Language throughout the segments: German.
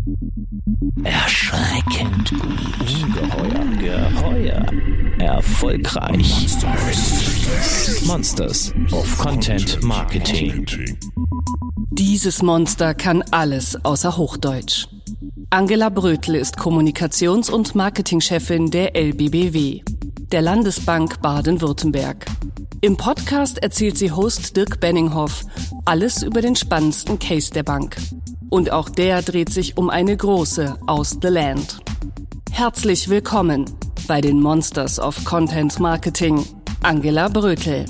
Erschreckend gut. Geheuer. Erfolgreich. Monsters of Content Marketing. Dieses Monster kann alles außer Hochdeutsch. Angela Brötl ist Kommunikations- und Marketingchefin der LBBW, der Landesbank Baden-Württemberg. Im Podcast erzählt sie Host Dirk Benninghoff alles über den spannendsten Case der Bank. Und auch der dreht sich um eine große aus The Land. Herzlich willkommen bei den Monsters of Content Marketing, Angela Brötl.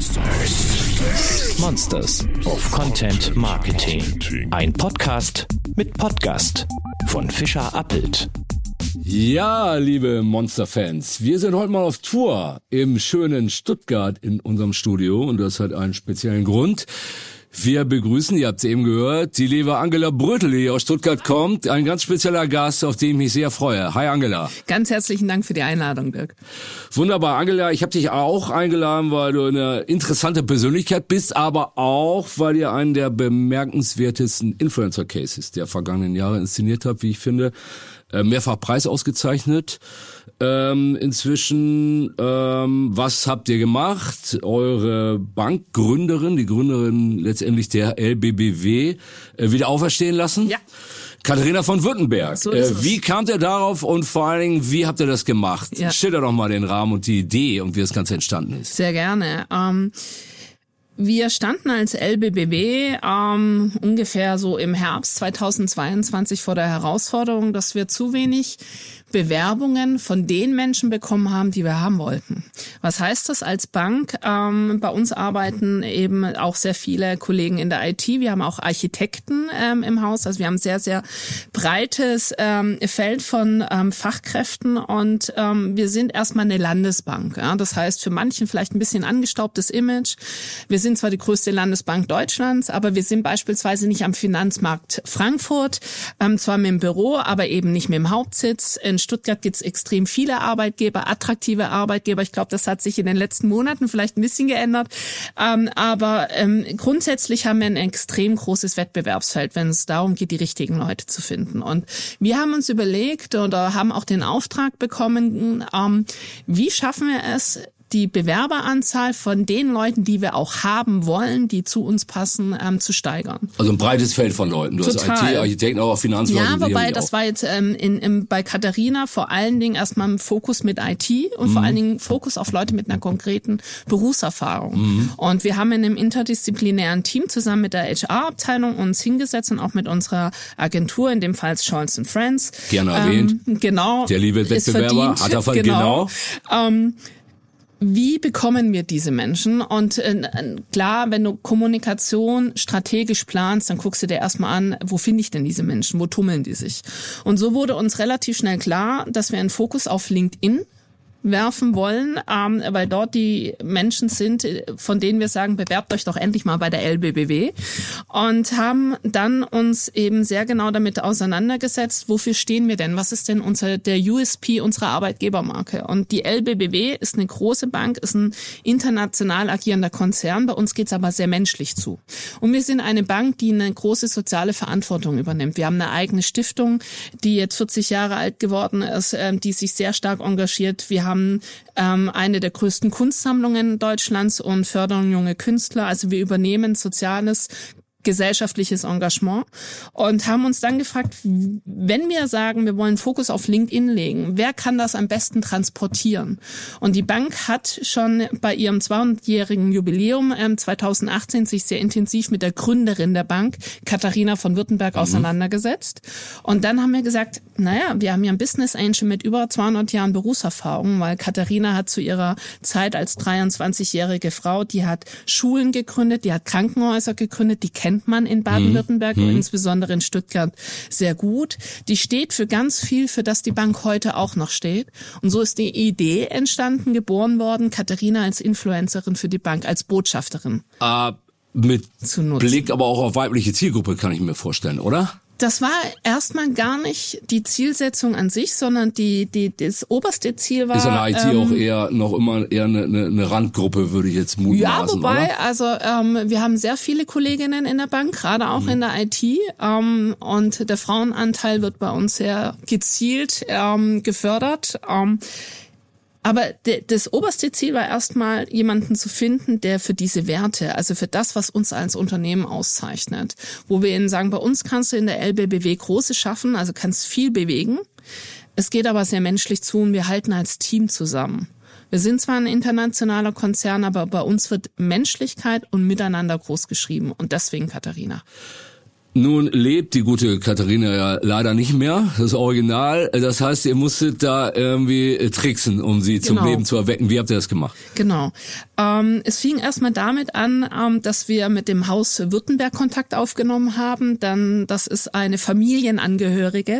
Monsters of Content Marketing. Ein Podcast mit Podcast von Fischer Appelt. Ja, liebe Monster-Fans, wir sind heute mal auf Tour im schönen Stuttgart in unserem Studio und das hat einen speziellen Grund. Wir begrüßen, ihr habt es eben gehört, die liebe Angela Brötl, die aus Stuttgart kommt. Ein ganz spezieller Gast, auf den ich mich sehr freue. Hi Angela. Ganz herzlichen Dank für die Einladung, Dirk. Wunderbar, Angela. Ich habe dich auch eingeladen, weil du eine interessante Persönlichkeit bist, aber auch, weil ihr einen der bemerkenswertesten Influencer-Cases der vergangenen Jahre inszeniert habt, wie ich finde. Mehrfach Preis ausgezeichnet. Inzwischen, was habt ihr gemacht? Eure Bankgründerin, die Gründerin letztendlich der LBBW, wieder auferstehen lassen? Ja. Katharina von Württemberg. So ist es. Wie kamt ihr darauf und vor allen Dingen, wie habt ihr das gemacht? Ja. Schilder doch mal den Rahmen und die Idee und wie das Ganze entstanden ist. Sehr gerne. Wir standen als LBBW ungefähr so im Herbst 2022 vor der Herausforderung, dass wir zu wenig Bewerbungen von den Menschen bekommen haben, die wir haben wollten. Was heißt das als Bank? Bei uns arbeiten eben auch sehr viele Kollegen in der IT. Wir haben auch Architekten im Haus. Also wir haben ein sehr, sehr breites Feld von Fachkräften und wir sind erstmal eine Landesbank. Ja? Das heißt, für manchen vielleicht ein bisschen angestaubtes Image. Wir sind zwar die größte Landesbank Deutschlands, aber wir sind beispielsweise nicht am Finanzmarkt Frankfurt, zwar mit dem Büro, aber eben nicht mit dem Hauptsitz. In Stuttgart gibt es extrem viele Arbeitgeber, attraktive Arbeitgeber. Ich glaube, das hat sich in den letzten Monaten vielleicht ein bisschen geändert. Aber grundsätzlich haben wir ein extrem großes Wettbewerbsfeld, wenn es darum geht, die richtigen Leute zu finden. Und wir haben uns überlegt oder haben auch den Auftrag bekommen, wie schaffen wir es, die Bewerberanzahl von den Leuten, die wir auch haben wollen, die zu uns passen, zu steigern. Also ein breites Feld von Leuten. Du Total. hast IT, Architekten, aber auch Finanzleute. Ja, wobei das war jetzt bei Katharina vor allen Dingen erstmal ein Fokus mit IT und vor allen Dingen Fokus auf Leute mit einer konkreten Berufserfahrung. Und wir haben in einem interdisziplinären Team zusammen mit der HR-Abteilung uns hingesetzt und auch mit unserer Agentur, in dem Fall Scholz & Friends. Gerne erwähnt. Genau. Der liebe Wettbewerber hat er genau. Wie bekommen wir diese Menschen? Und klar, wenn du Kommunikation strategisch planst, dann guckst du dir erstmal an, wo finde ich denn diese Menschen? Wo tummeln die sich? Und so wurde uns relativ schnell klar, dass wir einen Fokus auf LinkedIn werfen wollen, weil dort die Menschen sind, von denen wir sagen, bewerbt euch doch endlich mal bei der LBBW, und haben dann uns eben sehr genau damit auseinandergesetzt, wofür stehen wir denn? Was ist denn der USP unserer Arbeitgebermarke? Und die LBBW ist eine große Bank, ist ein international agierender Konzern. Bei uns geht's aber sehr menschlich zu. Und wir sind eine Bank, die eine große soziale Verantwortung übernimmt. Wir haben eine eigene Stiftung, die jetzt 40 Jahre alt geworden ist, die sich sehr stark engagiert. Wir haben eine der größten Kunstsammlungen Deutschlands und fördern junge Künstler. Also wir übernehmen soziales, gesellschaftliches Engagement und haben uns dann gefragt, wenn wir sagen, wir wollen Fokus auf LinkedIn legen, wer kann das am besten transportieren? Und die Bank hat schon bei ihrem 200-jährigen Jubiläum 2018 sich sehr intensiv mit der Gründerin der Bank, Katharina von Württemberg, auseinandergesetzt. Und dann haben wir gesagt, naja, wir haben ja einen Business Angel mit über 200 Jahren Berufserfahrung, weil Katharina hat zu ihrer Zeit als 23-jährige Frau, die hat Schulen gegründet, die hat Krankenhäuser gegründet, die kennt man in Baden-Württemberg, insbesondere in Stuttgart, sehr gut. Die steht für ganz viel, für das die Bank heute auch noch steht. Und so ist die Idee entstanden, geboren worden, Katharina als Influencerin für die Bank, als Botschafterin. Mit zu nutzen. Blick aber auch auf weibliche Zielgruppe, kann ich mir vorstellen, oder? Das war erstmal gar nicht die Zielsetzung an sich, sondern das oberste Ziel war... Ist an IT auch eher eine Randgruppe, würde ich jetzt mutmaßen, ja, wobei, oder? also wir haben sehr viele Kolleginnen in der Bank, gerade auch in der IT, und der Frauenanteil wird bei uns sehr gezielt gefördert. Aber das oberste Ziel war erstmal, jemanden zu finden, der für diese Werte, also für das, was uns als Unternehmen auszeichnet, wo wir ihnen sagen, bei uns kannst du in der LBBW Großes schaffen, also kannst viel bewegen. Es geht aber sehr menschlich zu und wir halten als Team zusammen. Wir sind zwar ein internationaler Konzern, aber bei uns wird Menschlichkeit und Miteinander groß geschrieben und deswegen Katharina. Nun lebt die gute Katharina ja leider nicht mehr, das Original. Das heißt, ihr musstet da irgendwie tricksen, um sie zum Leben zu erwecken. Wie habt ihr das gemacht? Genau. Es fing erstmal damit an, dass wir mit dem Haus Württemberg Kontakt aufgenommen haben. Dann, das ist eine Familienangehörige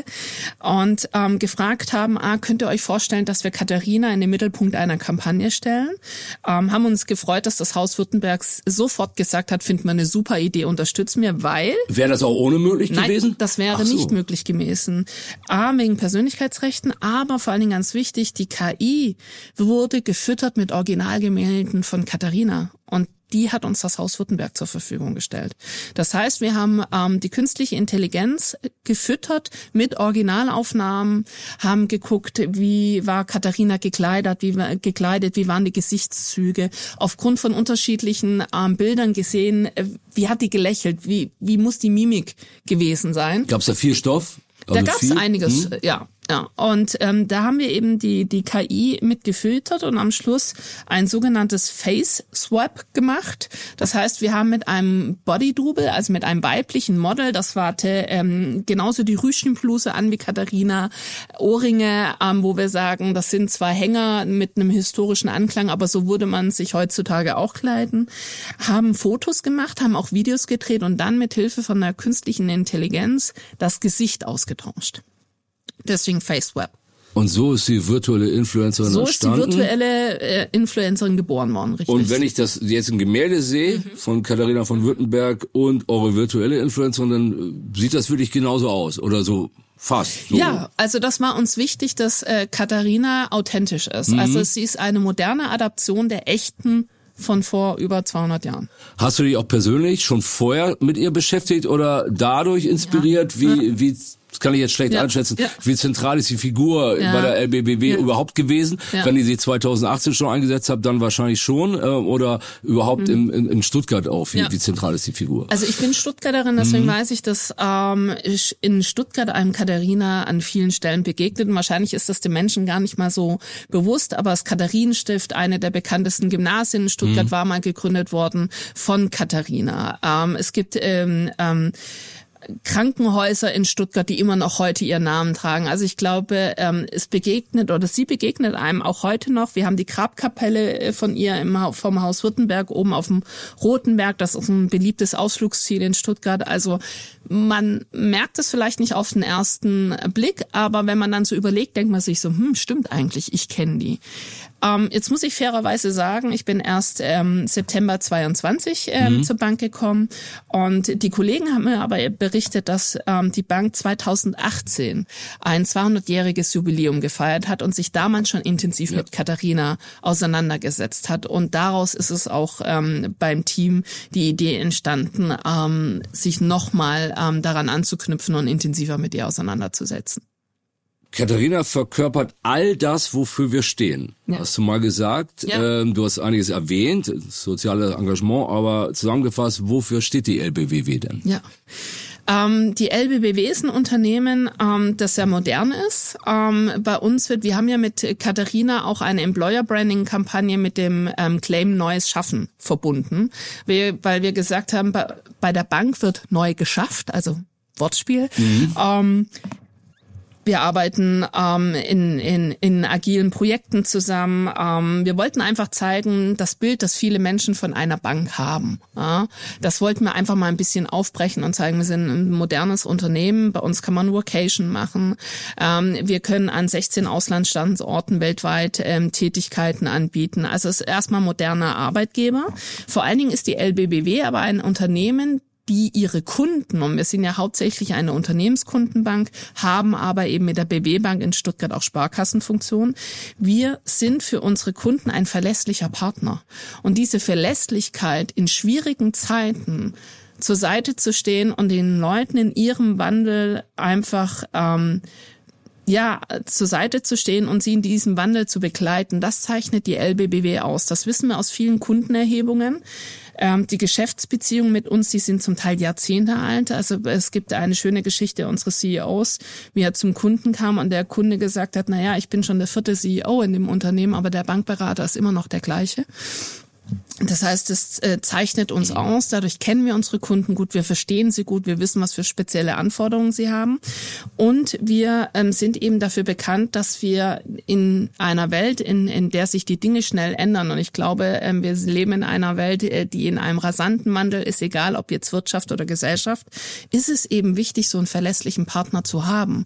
und gefragt haben, könnt ihr euch vorstellen, dass wir Katharina in den Mittelpunkt einer Kampagne stellen? Haben uns gefreut, dass das Haus Württemberg sofort gesagt hat, finden wir eine super Idee, unterstützen wir, weil... Wäre das auch ohne möglich gewesen? Nein, das wäre nicht möglich gewesen. Wegen Persönlichkeitsrechten, aber vor allen Dingen ganz wichtig, die KI wurde gefüttert mit Originalgemälden von Katharina und die hat uns das Haus Württemberg zur Verfügung gestellt. Das heißt, wir haben die künstliche Intelligenz gefüttert mit Originalaufnahmen, haben geguckt, wie war Katharina gekleidet, wie waren die Gesichtszüge, aufgrund von unterschiedlichen Bildern gesehen, wie hat die gelächelt, wie muss die Mimik gewesen sein. Gab es da viel Stoff? Also da gab es einiges, ja. Und da haben wir eben die KI mit gefiltert und am Schluss ein sogenanntes Face Swap gemacht. Das heißt, wir haben mit einem Body Double, also mit einem weiblichen Model, das hatte genauso die Rüschenbluse an wie Katharina, Ohrringe, wo wir sagen, das sind zwar Hänger mit einem historischen Anklang, aber so würde man sich heutzutage auch kleiden, haben Fotos gemacht, haben auch Videos gedreht und dann mit Hilfe von der künstlichen Intelligenz das Gesicht ausgetauscht. Deswegen FaceWeb. Und so ist die virtuelle Influencerin entstanden? So ist die virtuelle Influencerin geboren worden, richtig. Und wenn ich das jetzt im Gemälde sehe, von Katharina von Württemberg und eure virtuelle Influencerin, dann sieht das wirklich genauso aus oder so fast. So. Ja, also das war uns wichtig, dass Katharina authentisch ist. Also sie ist eine moderne Adaption der echten von vor über 200 Jahren. Hast du dich auch persönlich schon vorher mit ihr beschäftigt oder dadurch inspiriert? Wie das kann ich jetzt schlecht einschätzen. Ja. Wie zentral ist die Figur bei der LBBW überhaupt gewesen? Ja. Wenn ihr sie 2018 schon eingesetzt habt, dann wahrscheinlich schon. Oder überhaupt in Stuttgart auch? Wie zentral ist die Figur? Also ich bin Stuttgarterin, deswegen weiß ich, dass ich in Stuttgart einem Katharina an vielen Stellen begegnet. Und wahrscheinlich ist das den Menschen gar nicht mal so bewusst. Aber das Katharinenstift, eine der bekanntesten Gymnasien in Stuttgart, war mal gegründet worden von Katharina. Es gibt Krankenhäuser in Stuttgart, die immer noch heute ihren Namen tragen. Also ich glaube, sie begegnet einem auch heute noch. Wir haben die Grabkapelle von ihr vom Haus Württemberg oben auf dem Rotenberg. Das ist ein beliebtes Ausflugsziel in Stuttgart. Also man merkt es vielleicht nicht auf den ersten Blick, aber wenn man dann so überlegt, denkt man sich so, stimmt eigentlich, ich kenne die. Jetzt muss ich fairerweise sagen, ich bin erst September 22 zur Bank gekommen und die Kollegen haben mir aber berichtet, dass die Bank 2018 ein 200-jähriges Jubiläum gefeiert hat und sich damals schon intensiv mit Katharina auseinandergesetzt hat. Und daraus ist es auch beim Team die Idee entstanden, sich nochmal daran anzuknüpfen und intensiver mit ihr auseinanderzusetzen. Katharina verkörpert all das, wofür wir stehen. Ja. Hast du mal gesagt. Ja. Du hast einiges erwähnt, soziales Engagement, aber zusammengefasst, wofür steht die LBBW denn? Ja. Die LBBW ist ein Unternehmen, das sehr modern ist. Bei uns wir haben ja mit Katharina auch eine Employer-Branding-Kampagne mit dem Claim Neues Schaffen verbunden, weil wir gesagt haben, bei der Bank wird neu geschafft, also Wortspiel. Wir arbeiten in agilen Projekten zusammen. Wir wollten einfach zeigen, das Bild, das viele Menschen von einer Bank haben. Ja, das wollten wir einfach mal ein bisschen aufbrechen und zeigen, wir sind ein modernes Unternehmen. Bei uns kann man Workation machen. Wir können an 16 Auslandsstandorten weltweit Tätigkeiten anbieten. Also es ist erstmal moderner Arbeitgeber. Vor allen Dingen ist die LBBW aber ein Unternehmen, die ihre Kunden, und wir sind ja hauptsächlich eine Unternehmenskundenbank, haben aber eben mit der BW Bank in Stuttgart auch Sparkassenfunktion. Wir sind für unsere Kunden ein verlässlicher Partner. Und diese Verlässlichkeit in schwierigen Zeiten zur Seite zu stehen und den Leuten in ihrem Wandel einfach zur Seite zu stehen und sie in diesem Wandel zu begleiten, das zeichnet die LBBW aus. Das wissen wir aus vielen Kundenerhebungen. Die Geschäftsbeziehungen mit uns, die sind zum Teil Jahrzehnte alt. Also es gibt eine schöne Geschichte unseres CEOs, wie er zum Kunden kam und der Kunde gesagt hat, ich bin schon der 4. CEO in dem Unternehmen, aber der Bankberater ist immer noch der gleiche. Das heißt, es zeichnet uns aus, dadurch kennen wir unsere Kunden gut, wir verstehen sie gut, wir wissen, was für spezielle Anforderungen sie haben und wir sind eben dafür bekannt, dass wir in einer Welt, in der sich die Dinge schnell ändern und ich glaube, wir leben in einer Welt, die in einem rasanten Wandel ist, egal ob jetzt Wirtschaft oder Gesellschaft, ist es eben wichtig, so einen verlässlichen Partner zu haben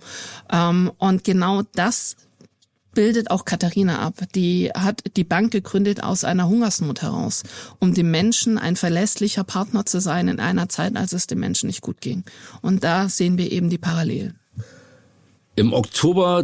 und genau das bildet auch Katharina ab. Die hat die Bank gegründet aus einer Hungersnot heraus, um dem Menschen ein verlässlicher Partner zu sein in einer Zeit, als es dem Menschen nicht gut ging. Und da sehen wir eben die Parallelen. Im Oktober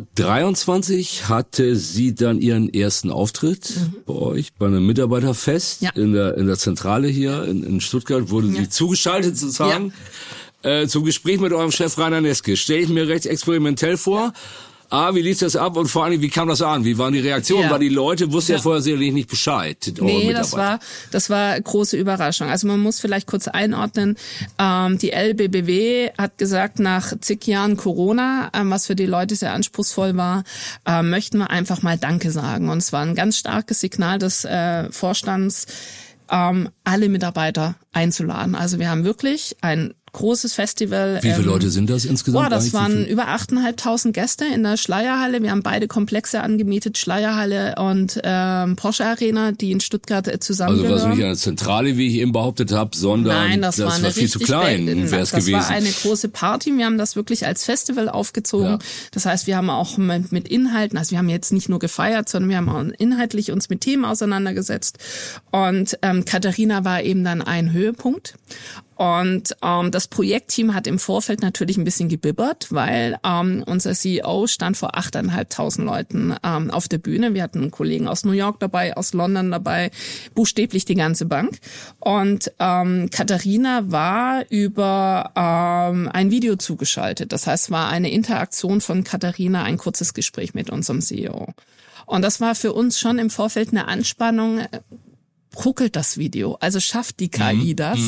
23 hatte sie dann ihren ersten Auftritt bei euch, bei einem Mitarbeiterfest in der Zentrale hier in Stuttgart, wurde sie zugeschaltet sozusagen zum Gespräch mit eurem Chef Rainer Neske. Stelle ich mir recht experimentell vor. Wie lief das ab und vor allem, wie kam das an? Wie waren die Reaktionen? Weil die Leute wussten ja vorher sicherlich nicht Bescheid. Nee, das war große Überraschung. Also man muss vielleicht kurz einordnen, die LBBW hat gesagt, nach zig Jahren Corona, was für die Leute sehr anspruchsvoll war, möchten wir einfach mal Danke sagen. Und es war ein ganz starkes Signal des Vorstands, alle Mitarbeiter einzuladen. Also wir haben wirklich ein großes Festival. Wie viele Leute sind das insgesamt? Das waren über 8.500 Gäste in der Schleierhalle. Wir haben beide Komplexe angemietet, Schleierhalle und Porsche Arena, die in Stuttgart zusammengehören. Also war es nicht eine Zentrale, wie ich eben behauptet habe, sondern nein, das war viel zu klein. Das war eine große Party. Wir haben das wirklich als Festival aufgezogen. Ja. Das heißt, wir haben auch mit Inhalten, also wir haben jetzt nicht nur gefeiert, sondern wir haben auch inhaltlich uns mit Themen auseinandergesetzt. Und Katharina war eben dann ein Höhepunkt. Und das Projektteam hat im Vorfeld natürlich ein bisschen gebibbert, weil unser CEO stand vor 8.500 Leuten auf der Bühne. Wir hatten einen Kollegen aus New York dabei, aus London dabei, buchstäblich die ganze Bank. Und Katharina war über ein Video zugeschaltet. Das heißt, es war eine Interaktion von Katharina, ein kurzes Gespräch mit unserem CEO. Und das war für uns schon im Vorfeld eine Anspannung. Ruckelt das Video? Also schafft die KI das?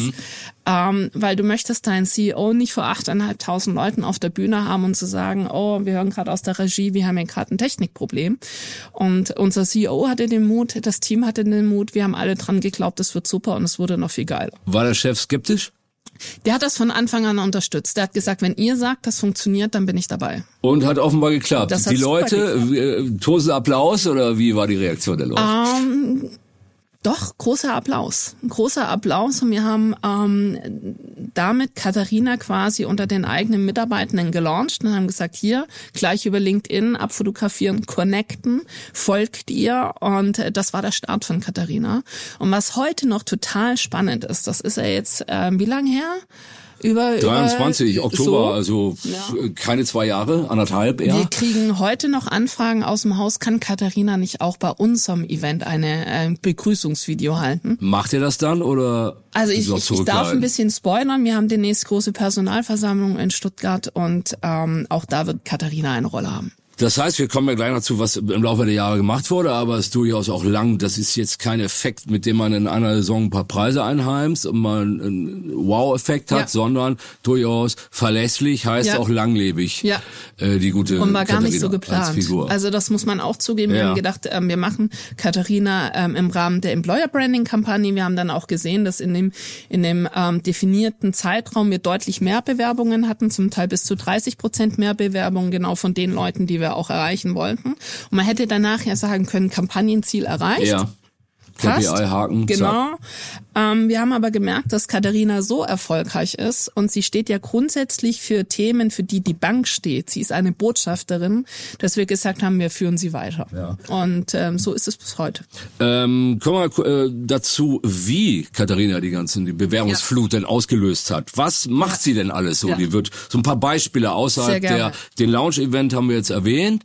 Weil du möchtest deinen CEO nicht vor 8.500 Leuten auf der Bühne haben und zu sagen, wir hören gerade aus der Regie, wir haben hier gerade ein Technikproblem. Und unser CEO hatte den Mut, das Team hatte den Mut, wir haben alle dran geglaubt, es wird super und es wurde noch viel geiler. War der Chef skeptisch? Der hat das von Anfang an unterstützt. Der hat gesagt, wenn ihr sagt, das funktioniert, dann bin ich dabei. Und hat offenbar geklappt. Die Leute, Tosen Applaus oder wie war die Reaktion der Leute? Doch, großer Applaus. Und wir haben damit Katharina quasi unter den eigenen Mitarbeitenden gelauncht und haben gesagt, hier, gleich über LinkedIn, abfotografieren, connecten, folgt ihr. Und das war der Start von Katharina. Und was heute noch total spannend ist, das ist ja jetzt, wie lange her? 23 Oktober, so, also keine 2 Jahre, 1,5 eher. Wir kriegen heute noch Anfragen aus dem Haus, kann Katharina nicht auch bei unserem Event ein Begrüßungsvideo halten? Macht ihr das dann oder? Also ich darf ein bisschen spoilern, wir haben demnächst große Personalversammlung in Stuttgart und auch da wird Katharina eine Rolle haben. Das heißt, wir kommen ja gleich noch zu, was im Laufe der Jahre gemacht wurde, aber es ist durchaus auch lang. Das ist jetzt kein Effekt, mit dem man in einer Saison ein paar Preise einheimst und man einen Wow-Effekt hat, sondern durchaus verlässlich, heißt auch langlebig. Ja. Die gute und war gar nicht so geplant. Als Figur. Also das muss man auch zugeben. Wir haben gedacht, wir machen Katharina im Rahmen der Employer-Branding-Kampagne. Wir haben dann auch gesehen, dass in dem definierten Zeitraum wir deutlich mehr Bewerbungen hatten, zum Teil bis zu 30% mehr Bewerbungen, genau von den Leuten, die wir auch erreichen wollten. Und man hätte danach ja sagen können, Kampagnenziel erreicht. Ja. passt. KPI-Haken. Genau. Wir haben aber gemerkt, dass Katharina so erfolgreich ist und sie steht ja grundsätzlich für Themen, für die die Bank steht. Sie ist eine Botschafterin, dass wir gesagt haben, wir führen sie weiter. Ja. Und so ist es bis heute. Kommen wir dazu, wie Katharina die Bewerbungsflut denn ausgelöst hat. Was macht sie denn alles so? Die wird so ein paar Beispiele außerhalb den Launch-Event haben wir jetzt erwähnt.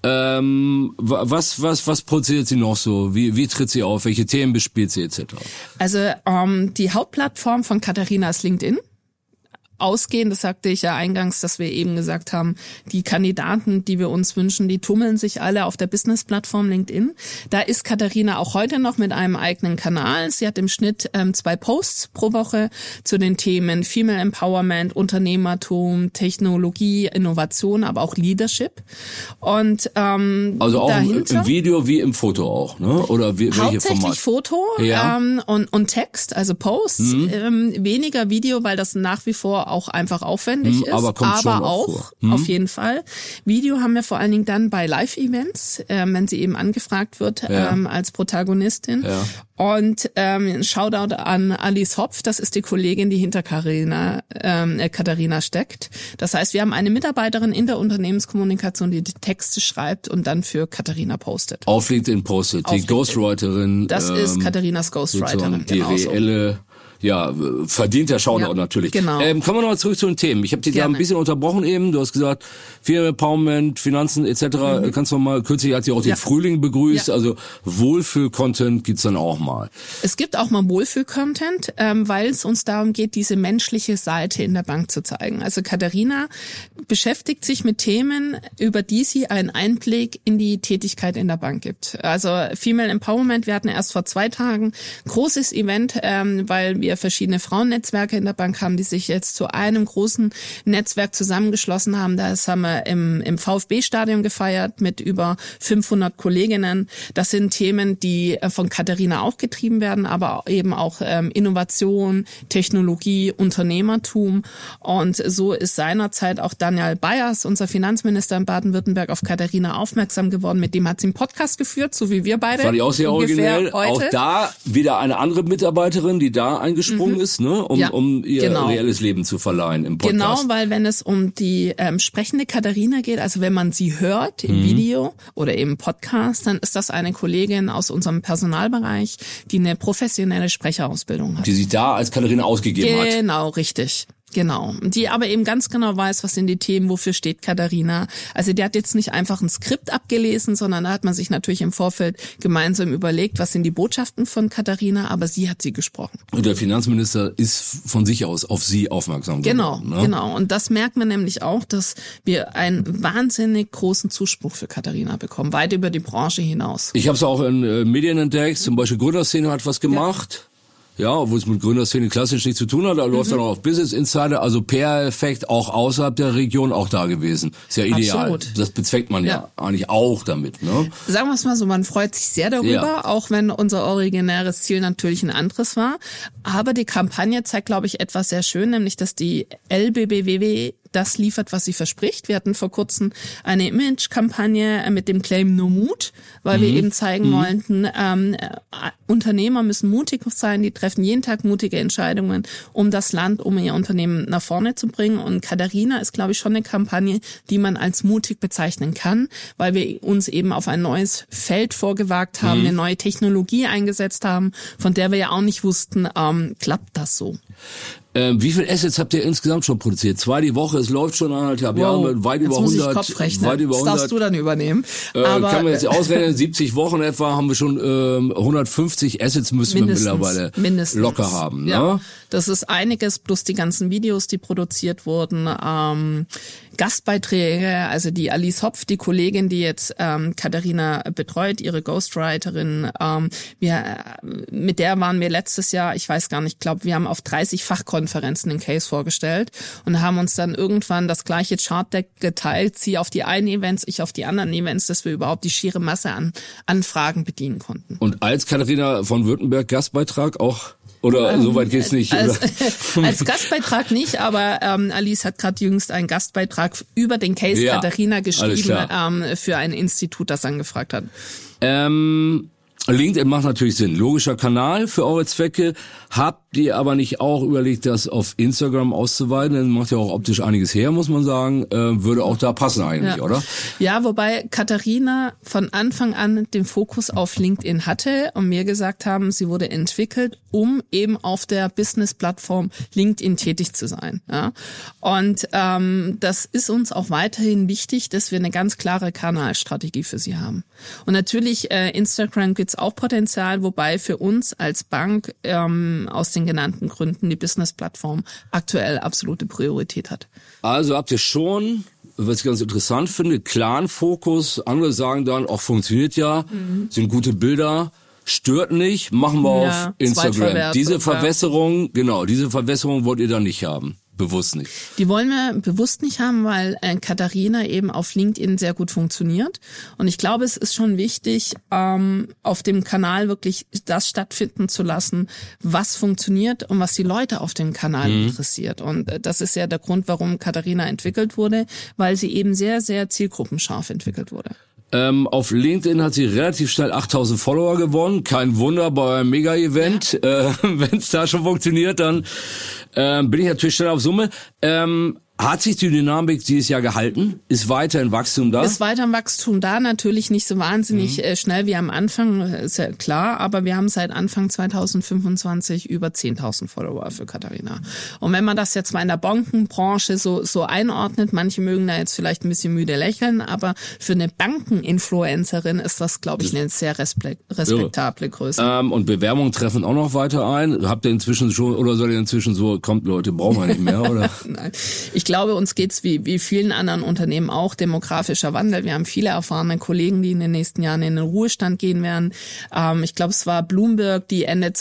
Was produziert sie noch so? Wie tritt sie auf? Welche Themen bespielt sie etc.? Also die Hauptplattform von Katharina ist LinkedIn. Ausgehen, das sagte ich ja eingangs, dass wir eben gesagt haben, die Kandidaten, die wir uns wünschen, die tummeln sich alle auf der Business-Plattform LinkedIn. Da ist Katharina auch heute noch mit einem eigenen Kanal. Sie hat im Schnitt 2 Posts pro Woche zu den Themen Female Empowerment, Unternehmertum, Technologie, Innovation, aber auch Leadership. Und also auch im Video wie im Foto auch, ne? Oder welche hauptsächlich Format? Foto und Text, also Posts. Weniger Video, weil das nach wie vor auch einfach aufwendig ist, aber auch auf jeden Fall. Video haben wir vor allen Dingen dann bei Live-Events, wenn sie eben angefragt wird als Protagonistin. Ja. Und Shoutout an Alice Hopf, das ist die Kollegin, die hinter Katharina steckt. Das heißt, wir haben eine Mitarbeiterin in der Unternehmenskommunikation, die Texte schreibt und dann für Katharina postet. Auf LinkedIn postet, die Ghostwriterin. Das ist Katharinas Ghostwriterin. Die reelle verdient der Shoutout natürlich. Genau. Kommen wir nochmal zurück zu den Themen. Ich habe dich da ein bisschen unterbrochen eben. Du hast gesagt, Female Empowerment, Finanzen etc. Kannst du mal, kürzlich hat sie auch den Frühling begrüßt. Ja. Also Wohlfühl-Content gibt's dann auch mal. Es gibt auch mal Wohlfühl-Content, weil es uns darum geht, diese menschliche Seite in der Bank zu zeigen. Also Katharina beschäftigt sich mit Themen, über die sie einen Einblick in die Tätigkeit in der Bank gibt. Also Female Empowerment, wir hatten erst vor 2 Tagen großes Event, weil wir verschiedene Frauennetzwerke in der Bank haben, die sich jetzt zu einem großen Netzwerk zusammengeschlossen haben. Das haben wir im VfB-Stadion gefeiert mit über 500 Kolleginnen. Das sind Themen, die von Katharina auch getrieben werden, aber eben auch Innovation, Technologie, Unternehmertum. Und so ist seinerzeit auch Daniel Bayers, unser Finanzminister in Baden-Württemberg, auf Katharina aufmerksam geworden. Mit dem hat sie einen Podcast geführt, so wie wir beide. Fand ich auch sehr originell. Heute. Auch da wieder eine andere Mitarbeiterin, die da eingesprungen ist, ne, um ihr reelles Leben zu verleihen im Podcast. Genau, weil wenn es um die sprechende Katharina geht, also wenn man sie hört im Video oder im Podcast, dann ist das eine Kollegin aus unserem Personalbereich, die eine professionelle Sprecherausbildung hat. Die sich da als Katharina ausgegeben hat. Genau, richtig. Genau. Die aber eben ganz genau weiß, was sind die Themen, wofür steht Katharina. Also die hat jetzt nicht einfach ein Skript abgelesen, sondern da hat man sich natürlich im Vorfeld gemeinsam überlegt, was sind die Botschaften von Katharina, aber sie hat sie gesprochen. Und der Finanzminister ist von sich aus auf sie aufmerksam geworden. Genau. Und das merkt man nämlich auch, dass wir einen wahnsinnig großen Zuspruch für Katharina bekommen, weit über die Branche hinaus. Ich habe es auch in Medien entdeckt, zum Beispiel Gründerszene hat was gemacht. Ja, obwohl es mit Gründerszene klassisch nichts zu tun hat, da läuft dann auch auf Business Insider, also PR-Effekt auch außerhalb der Region auch da gewesen. Ist ja ideal. Absolut. Das bezweckt man ja eigentlich auch damit, ne? Sagen wir es mal so, man freut sich sehr darüber, auch wenn unser originäres Ziel natürlich ein anderes war. Aber die Kampagne zeigt, glaube ich, etwas sehr schön, nämlich, dass die LBBW das liefert, was sie verspricht. Wir hatten vor kurzem eine Image-Kampagne mit dem Claim No Mut, weil wir eben zeigen wollten, Unternehmer müssen mutig sein, die treffen jeden Tag mutige Entscheidungen, um das Land, um ihr Unternehmen nach vorne zu bringen. Und Katharina ist, glaube ich, schon eine Kampagne, die man als mutig bezeichnen kann, weil wir uns eben auf ein neues Feld vorgewagt haben, eine neue Technologie eingesetzt haben, von der wir ja auch nicht wussten, klappt das so. Wie viel Assets habt ihr insgesamt schon produziert? 2 die Woche, es läuft schon 1,5 Jahre, weit über 100. Weit über 100. Das darfst du dann übernehmen. Aber kann man jetzt ausrechnen, 70 Wochen etwa haben wir schon 150 Assets müssen wir mittlerweile locker haben. Ne? Ja, das ist einiges, plus die ganzen Videos, die produziert wurden. Gastbeiträge, also die Alice Hopf, die Kollegin, die jetzt Katharina betreut, ihre Ghostwriterin, mit der waren wir letztes Jahr, ich weiß gar nicht, ich glaube, wir haben auf 30 Fachkonferenzen den Case vorgestellt und haben uns dann irgendwann das gleiche Chartdeck geteilt, sie auf die einen Events, ich auf die anderen Events, dass wir überhaupt die schiere Masse an Anfragen bedienen konnten. Und als Katharina von Württemberg Gastbeitrag auch? Oder so weit geht's nicht? Als Gastbeitrag nicht, aber Alice hat gerade jüngst einen Gastbeitrag über den Case Katharina geschrieben für ein Institut, das angefragt hat. LinkedIn macht natürlich Sinn. Logischer Kanal für eure Zwecke. Habt ihr aber nicht auch überlegt, das auf Instagram auszuweiten? Das macht ja auch optisch einiges her, muss man sagen. Würde auch da passen eigentlich, oder? Ja, wobei Katharina von Anfang an den Fokus auf LinkedIn hatte und mir gesagt haben, sie wurde entwickelt, um eben auf der Business-Plattform LinkedIn tätig zu sein. Ja? Und das ist uns auch weiterhin wichtig, dass wir eine ganz klare Kanalstrategie für sie haben. Und natürlich Instagram gibt's auch Potenzial, wobei für uns als Bank aus den genannten Gründen die Business-Plattform aktuell absolute Priorität hat. Also habt ihr schon, was ich ganz interessant finde, klaren Fokus. Andere sagen dann, auch funktioniert ja, sind gute Bilder, stört nicht, machen wir auf Instagram. Diese Verwässerung, diese Verwässerung wollt ihr dann nicht haben. Bewusst nicht. Die wollen wir bewusst nicht haben, weil Katharina eben auf LinkedIn sehr gut funktioniert. Und ich glaube, es ist schon wichtig, auf dem Kanal wirklich das stattfinden zu lassen, was funktioniert und was die Leute auf dem Kanal interessiert. Und das ist ja der Grund, warum Katharina entwickelt wurde, weil sie eben sehr, sehr zielgruppenscharf entwickelt wurde. Auf LinkedIn hat sie relativ schnell 8000 Follower gewonnen. Kein Wunder bei einem Mega-Event. Wenn es da schon funktioniert, dann bin ich natürlich schnell auf Summe. Hat sich die Dynamik dieses Jahr gehalten? Ist weiterhin Wachstum da? Ist weiterhin Wachstum da, natürlich nicht so wahnsinnig schnell wie am Anfang, ist ja klar, aber wir haben seit Anfang 2025 über 10.000 Follower für Katharina. Und wenn man das jetzt mal in der Bankenbranche so einordnet, manche mögen da jetzt vielleicht ein bisschen müde lächeln, aber für eine Bankeninfluencerin ist das, glaube ich, eine sehr respektable Größe. Und Bewerbungen treffen auch noch weiter ein? Habt ihr inzwischen schon, oder soll ihr inzwischen so, kommt Leute, brauchen wir nicht mehr, oder? Nein. Ich glaube, uns geht's wie vielen anderen Unternehmen auch, demografischer Wandel. Wir haben viele erfahrene Kollegen, die in den nächsten Jahren in den Ruhestand gehen werden. Ich glaube, es war Bloomberg, die Ende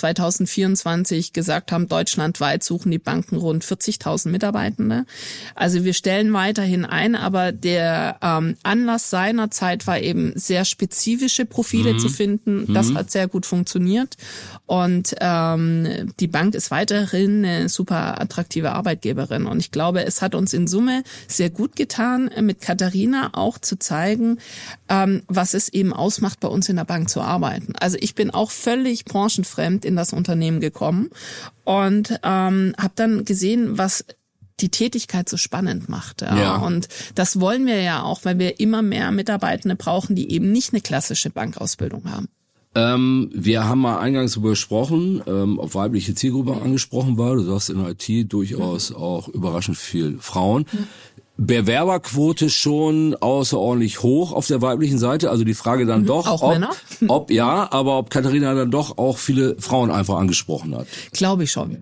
2024 gesagt haben, deutschlandweit suchen die Banken rund 40.000 Mitarbeitende. Also wir stellen weiterhin ein, aber der Anlass seiner Zeit war eben sehr spezifische Profile zu finden. Das hat sehr gut funktioniert. Und die Bank ist weiterhin eine super attraktive Arbeitgeberin. Und ich glaube, es hat uns in Summe sehr gut getan, mit Katharina auch zu zeigen, was es eben ausmacht, bei uns in der Bank zu arbeiten. Also ich bin auch völlig branchenfremd in das Unternehmen gekommen und habe dann gesehen, was die Tätigkeit so spannend macht. Ja. Und das wollen wir ja auch, weil wir immer mehr Mitarbeitende brauchen, die eben nicht eine klassische Bankausbildung haben. Wir haben mal eingangs darüber gesprochen, ob weibliche Zielgruppe angesprochen war. Du sagst in IT durchaus auch überraschend viel Frauen. Bewerberquote schon außerordentlich hoch auf der weiblichen Seite. Also die Frage dann doch, auch Männer? ob Katharina dann doch auch viele Frauen einfach angesprochen hat. Glaube ich schon.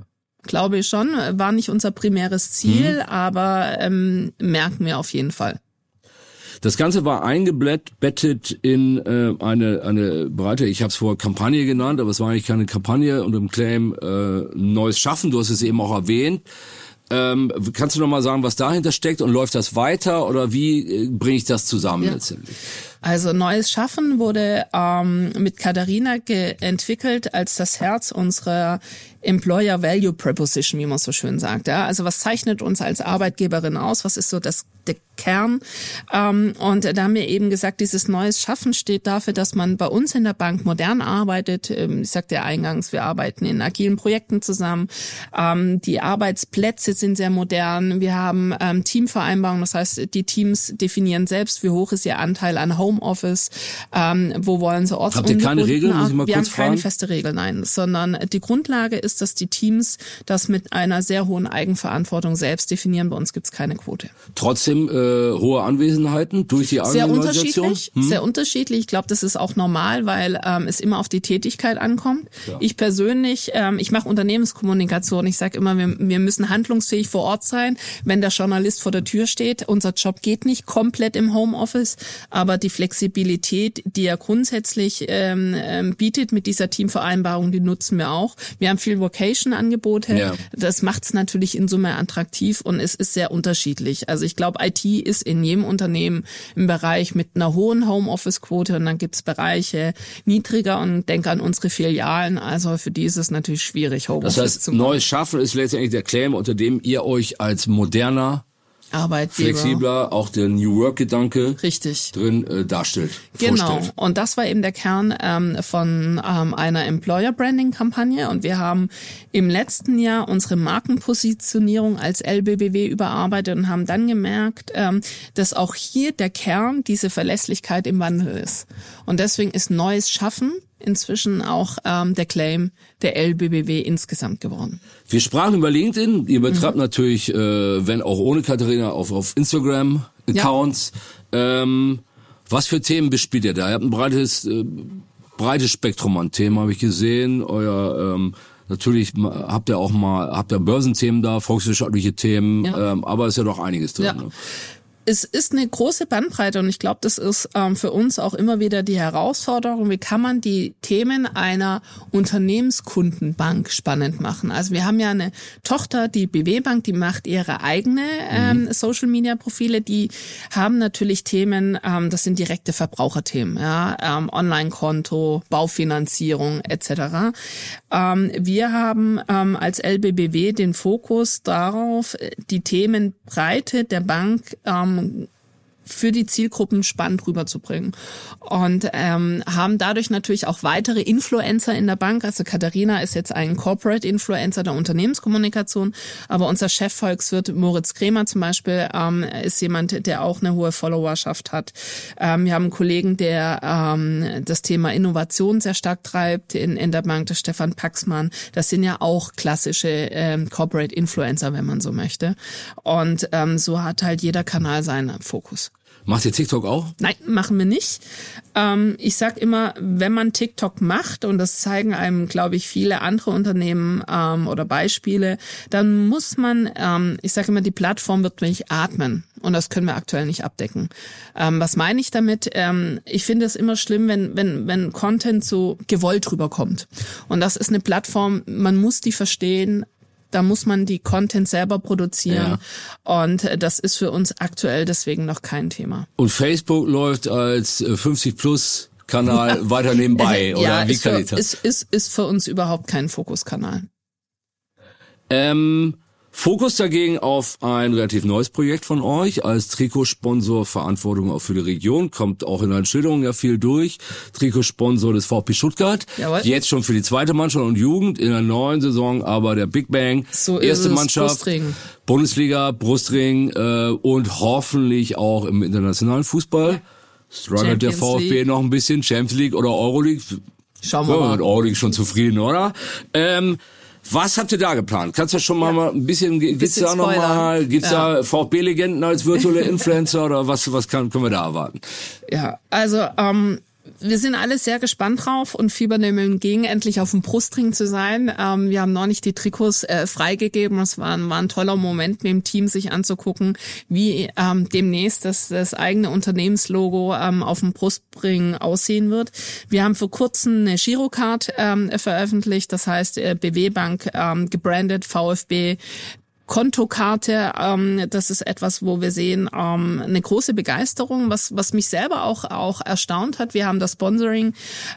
War nicht unser primäres Ziel, aber merken wir auf jeden Fall. Das Ganze war eingebettet in eine breite, ich habe es vorher Kampagne genannt, aber es war eigentlich keine Kampagne unter dem Claim Neues Schaffen, du hast es eben auch erwähnt. Kannst du noch mal sagen, was dahinter steckt und läuft das weiter oder wie bringe ich das zusammen letztendlich? Also Neues Schaffen wurde mit Katharina entwickelt als das Herz unserer Employer Value Proposition, wie man so schön sagt. Ja? Also was zeichnet uns als Arbeitgeberin aus? Was ist so der Kern? Und da haben wir eben gesagt, dieses Neues Schaffen steht dafür, dass man bei uns in der Bank modern arbeitet. Ich sagte ja eingangs, wir arbeiten in agilen Projekten zusammen. Die Arbeitsplätze sind sehr modern. Wir haben Teamvereinbarungen, das heißt, die Teams definieren selbst, wie hoch ist ihr Anteil an Homeoffice, wo wollen sie ortsungebunden. Habt ihr keine Regeln? Muss ich mal wir kurz haben keine fragen? feste Regel, nein, sondern die Grundlage ist, dass die Teams das mit einer sehr hohen Eigenverantwortung selbst definieren. Bei uns gibt's keine Quote. Trotzdem hohe Anwesenheiten durch die Organisation? Sehr unterschiedlich. Ich glaube, das ist auch normal, weil es immer auf die Tätigkeit ankommt. Ja. Ich persönlich, ich mache Unternehmenskommunikation. Ich sage immer, wir müssen handlungsfähig vor Ort sein. Wenn der Journalist vor der Tür steht, unser Job geht nicht komplett im Homeoffice, aber die Flexibilität, die er grundsätzlich bietet mit dieser Teamvereinbarung, die nutzen wir auch. Wir haben viel Vocation-Angebote. Ja. Das macht es natürlich in Summe attraktiv und es ist sehr unterschiedlich. Also ich glaube, IT ist in jedem Unternehmen im Bereich mit einer hohen Homeoffice-Quote und dann gibt's Bereiche niedriger und denk an unsere Filialen. Also für die ist es natürlich schwierig, Homeoffice zu machen. Das heißt, Neues Schaffen ist letztendlich der Claim, unter dem ihr euch als moderner Arbeitgeber. Flexibler, auch der New Work-Gedanke Richtig. drin darstellt. Genau. Vorstellt. Und das war eben der Kern von einer Employer-Branding-Kampagne. Und wir haben im letzten Jahr unsere Markenpositionierung als LBBW überarbeitet und haben dann gemerkt, dass auch hier der Kern diese Verlässlichkeit im Wandel ist. Und deswegen ist neues Schaffen inzwischen auch der Claim der LBBW insgesamt geworden. Wir sprachen über LinkedIn. Ihr betreibt natürlich, wenn auch ohne Katharina, auf Instagram Accounts. Ja. Was für Themen bespielt ihr da? Ihr habt ein breites Spektrum an Themen, habe ich gesehen. Natürlich habt ihr Börsenthemen da, volkswirtschaftliche Themen, aber ist ja doch einiges drin. Ja. Ne? Es ist eine große Bandbreite und ich glaube, das ist für uns auch immer wieder die Herausforderung, wie kann man die Themen einer Unternehmenskundenbank spannend machen. Also wir haben ja eine Tochter, die BW Bank, die macht ihre eigene Social-Media-Profile, die haben natürlich Themen, das sind direkte Verbraucherthemen, Online-Konto, Baufinanzierung etc. Wir haben als LBBW den Fokus darauf, die Themenbreite der Bank für die Zielgruppen spannend rüberzubringen. Und haben dadurch natürlich auch weitere Influencer in der Bank. Also Katharina ist jetzt ein Corporate Influencer der Unternehmenskommunikation, aber unser Chefvolkswirt Moritz Kremer zum Beispiel ist jemand, der auch eine hohe Followerschaft hat. Wir haben einen Kollegen, der das Thema Innovation sehr stark treibt in der Bank, der Stefan Paxmann. Das sind ja auch klassische Corporate Influencer, wenn man so möchte. Und so hat halt jeder Kanal seinen Fokus. Macht ihr TikTok auch? Nein, machen wir nicht. Ich sag immer, wenn man TikTok macht, und das zeigen einem, glaube ich, viele andere Unternehmen oder Beispiele, dann muss man, ich sage immer, die Plattform wird nicht atmen. Und das können wir aktuell nicht abdecken. Was meine ich damit? Ich finde es immer schlimm, wenn Content so gewollt rüberkommt. Und das ist eine Plattform, man muss die verstehen. Da muss man die Content selber produzieren und das ist für uns aktuell deswegen noch kein Thema. Und Facebook läuft als 50-Plus-Kanal weiter nebenbei, oder wie kann ich das? Ist für uns überhaupt kein Fokuskanal. Fokus dagegen auf ein relativ neues Projekt von euch als Trikotsponsor, Verantwortung auch für die Region, kommt auch in den Schilderungen ja viel durch. Trikotsponsor des VfB Stuttgart, Jawohl. Jetzt schon für die zweite Mannschaft und Jugend, in der neuen Saison aber der Big Bang, so erste Mannschaft, Brustring. Bundesliga, Brustring und hoffentlich auch im internationalen Fußball. Struggelt der VfB noch ein bisschen, Champions League oder Euroleague? Schauen wir mal. Mit Euroleague schon zufrieden, oder? Was habt ihr da geplant? Kannst du schon mal ein bisschen gibt's da noch mal, da VfB-Legenden als virtuelle Influencer oder was können wir da erwarten? Ja, also wir sind alle sehr gespannt drauf und fiebern dem entgegen, endlich auf dem Brustring zu sein. Wir haben noch nicht die Trikots freigegeben. Es war ein toller Moment, mit dem Team sich anzugucken, wie demnächst das eigene Unternehmenslogo auf dem Brustring aussehen wird. Wir haben vor kurzem eine Girocard veröffentlicht, das heißt BW Bank gebrandet, VfB Kontokarte, das ist etwas, wo wir sehen, eine große Begeisterung, was mich selber auch erstaunt hat. Wir haben das Sponsoring,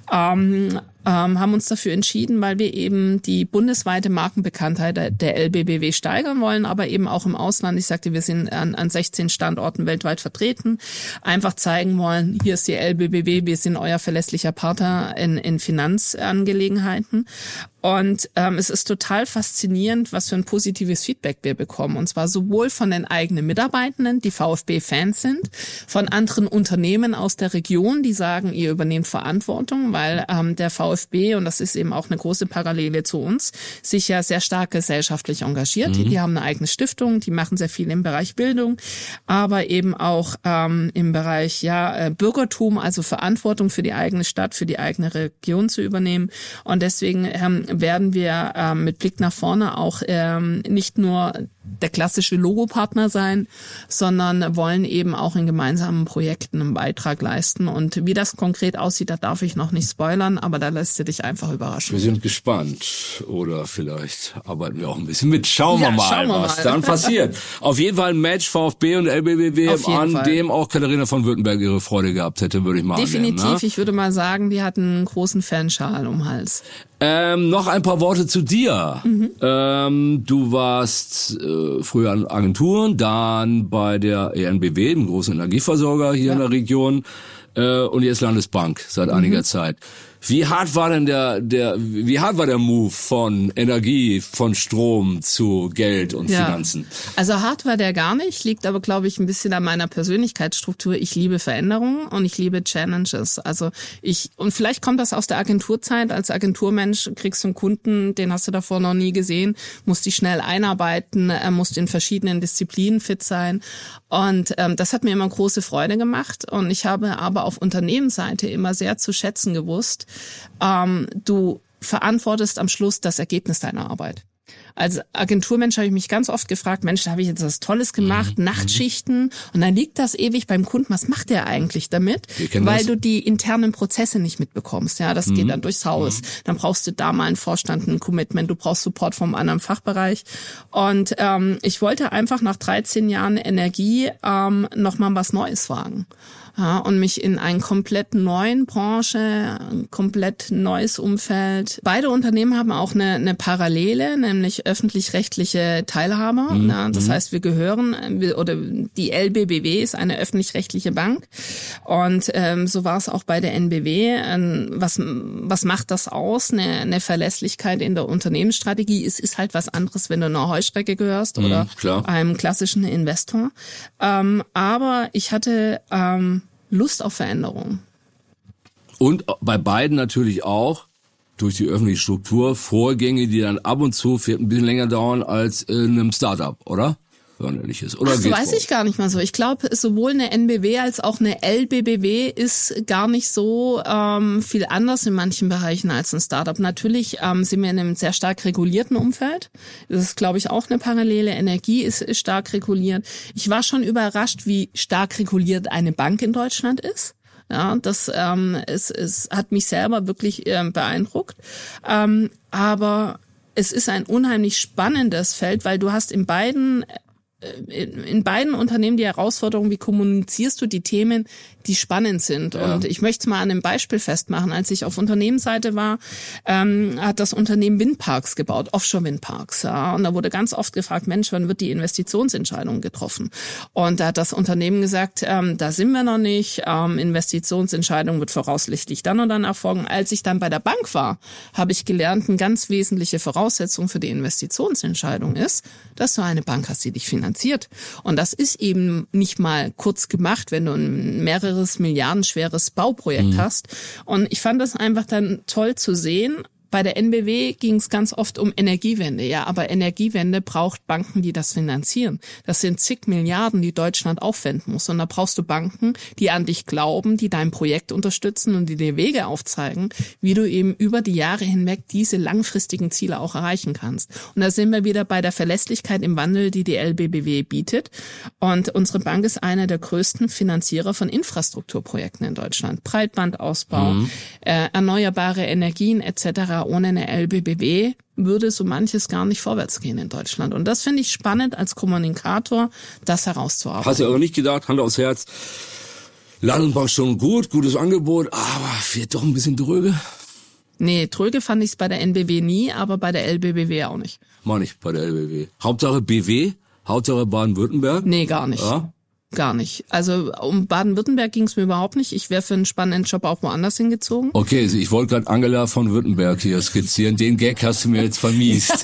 haben uns dafür entschieden, weil wir eben die bundesweite Markenbekanntheit der LBBW steigern wollen, aber eben auch im Ausland. Ich sagte, wir sind an 16 Standorten weltweit vertreten. Einfach zeigen wollen, hier ist die LBBW, wir sind euer verlässlicher Partner in Finanzangelegenheiten. Und es ist total faszinierend, was für ein positives Feedback wir bekommen. Und zwar sowohl von den eigenen Mitarbeitenden, die VfB-Fans sind, von anderen Unternehmen aus der Region, die sagen, ihr übernehmt Verantwortung, weil der VfB, und das ist eben auch eine große Parallele zu uns, sich ja sehr stark gesellschaftlich engagiert. Die haben eine eigene Stiftung, die machen sehr viel im Bereich Bildung, aber eben auch im Bereich Bürgertum, also Verantwortung für die eigene Stadt, für die eigene Region zu übernehmen. Und deswegen werden wir mit Blick nach vorne auch nicht nur der klassische Logopartner sein, sondern wollen eben auch in gemeinsamen Projekten einen Beitrag leisten. Und wie das konkret aussieht, da darf ich noch nicht spoilern, aber da lässt du dich einfach überraschen. Wir sind gespannt. Oder vielleicht arbeiten wir auch ein bisschen mit. Schauen wir mal, was dann passiert. Auf jeden Fall ein Match VfB und LBBW, an dem auch Katharina von Württemberg ihre Freude gehabt hätte, würde ich mal definitiv, annehmen, ne? Ich würde mal sagen, die hatten einen großen Fanschal um den Hals. Noch ein paar Worte zu dir. Du warst früher an Agenturen, dann bei der EnBW, einem großen Energieversorger hier in der Region, und jetzt Landesbank seit einiger Zeit. Wie hart war denn der Move von Energie, von Strom zu Geld und Finanzen? Also hart war der gar nicht, liegt aber, glaube ich, ein bisschen an meiner Persönlichkeitsstruktur. Ich liebe Veränderungen und ich liebe Challenges. Und vielleicht kommt das aus der Agenturzeit. Als Agenturmensch kriegst du einen Kunden, den hast du davor noch nie gesehen, musst dich schnell einarbeiten, musst in verschiedenen Disziplinen fit sein. Und das hat mir immer große Freude gemacht. Und ich habe aber auf Unternehmensseite immer sehr zu schätzen gewusst, du verantwortest am Schluss das Ergebnis deiner Arbeit. Als Agenturmensch habe ich mich ganz oft gefragt, Mensch, da habe ich jetzt was Tolles gemacht, Nachtschichten, und dann liegt das ewig beim Kunden. Was macht der eigentlich damit? Weil du die internen Prozesse nicht mitbekommst. Ja, das geht dann durchs Haus. Dann brauchst du da mal einen Vorstand, ein Commitment, du brauchst Support vom anderen Fachbereich. Und ich wollte einfach nach 13 Jahren Energie nochmal was Neues wagen. Ja, und mich in eine komplett neuen Branche, ein komplett neues Umfeld. Beide Unternehmen haben auch eine Parallele, nämlich öffentlich-rechtliche Teilhaber. Ja, das heißt, die LBBW ist eine öffentlich-rechtliche Bank. Und so war es auch bei der NBW. Was macht das aus? Eine Verlässlichkeit in der Unternehmensstrategie. Es ist halt was anderes, wenn du einer Heuschrecke gehörst oder einem klassischen Investor. Aber ich hatte Lust auf Veränderung. Und bei beiden natürlich auch durch die öffentliche Struktur Vorgänge, die dann ab und zu vielleicht ein bisschen länger dauern als in einem Startup, oder? Förderliches. Oder so weiß ich gar nicht mal so. Ich glaube, sowohl eine NBW als auch eine LBBW ist gar nicht so viel anders in manchen Bereichen als ein Startup. Natürlich sind wir in einem sehr stark regulierten Umfeld. Das ist, glaube ich, auch eine Parallele. Energie ist stark reguliert. Ich war schon überrascht, wie stark reguliert eine Bank in Deutschland ist. Ja, das es hat mich selber wirklich beeindruckt. Aber es ist ein unheimlich spannendes Feld, weil du hast in beiden Unternehmen die Herausforderung, wie kommunizierst du die Themen, die spannend sind. Ja. Und ich möchte es mal an einem Beispiel festmachen. Als ich auf Unternehmensseite war, hat das Unternehmen Windparks gebaut, Offshore-Windparks. Ja. Und da wurde ganz oft gefragt, Mensch, wann wird die Investitionsentscheidung getroffen? Und da hat das Unternehmen gesagt, da sind wir noch nicht. Investitionsentscheidung wird voraussichtlich dann und dann erfolgen. Als ich dann bei der Bank war, habe ich gelernt, eine ganz wesentliche Voraussetzung für die Investitionsentscheidung ist, dass du eine Bank hast, die dich finanziert. Und das ist eben nicht mal kurz gemacht, wenn du mehrere milliardenschweres Bauprojekt hast. Und ich fand das einfach dann toll zu sehen. Bei der NBW ging es ganz oft um Energiewende. Ja, aber Energiewende braucht Banken, die das finanzieren. Das sind zig Milliarden, die Deutschland aufwenden muss. Und da brauchst du Banken, die an dich glauben, die dein Projekt unterstützen und die dir Wege aufzeigen, wie du eben über die Jahre hinweg diese langfristigen Ziele auch erreichen kannst. Und da sind wir wieder bei der Verlässlichkeit im Wandel, die die LBBW bietet. Und unsere Bank ist einer der größten Finanzierer von Infrastrukturprojekten in Deutschland. Breitbandausbau, erneuerbare Energien etc. Ohne eine LBBW würde so manches gar nicht vorwärts gehen in Deutschland. Und das finde ich spannend als Kommunikator, das herauszuarbeiten. Hast du aber nicht gedacht, Hand aufs Herz, Landesbank schon gut, gutes Angebot, aber wird doch ein bisschen dröge? Nee, dröge fand ich es bei der NBW nie, aber bei der LBBW auch nicht. Mal nicht bei der LBBW. Hauptsache BW, Hauptsache Baden-Württemberg? Nee, gar nicht. Ja? Gar nicht. Also um Baden-Württemberg ging es mir überhaupt nicht. Ich wäre für einen spannenden Job auch woanders hingezogen. Okay, ich wollte gerade Angela von Württemberg hier skizzieren. Den Gag hast du mir jetzt vermiest.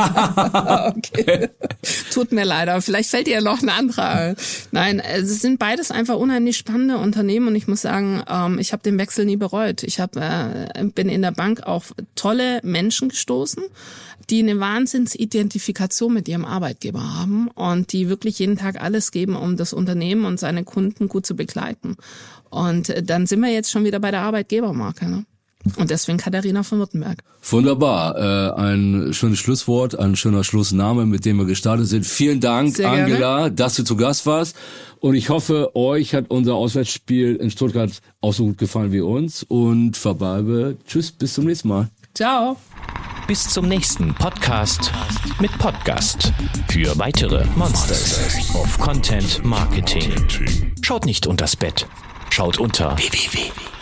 Okay. Tut mir leid, aber vielleicht fällt dir ja noch ein anderer ein. Nein, es sind beides einfach unheimlich spannende Unternehmen und ich muss sagen, ich habe den Wechsel nie bereut. Ich bin in der Bank auf tolle Menschen gestoßen, die eine Wahnsinnsidentifikation mit ihrem Arbeitgeber haben und die wirklich jeden Tag alles geben, um das Unternehmen und seine Kunden gut zu begleiten. Und dann sind wir jetzt schon wieder bei der Arbeitgebermarke, ne? Und deswegen Katharina von Württemberg. Wunderbar. Ein schönes Schlusswort, ein schöner Schlussname, mit dem wir gestartet sind. Vielen Dank, Angela, dass du zu Gast warst. Und ich hoffe, euch hat unser Auswärtsspiel in Stuttgart auch so gut gefallen wie uns. Und verbleibe. Tschüss, bis zum nächsten Mal. Ciao. Bis zum nächsten Podcast mit Podcast. Für weitere Monsters of Content Marketing. Schaut nicht unters Bett. Schaut unter www.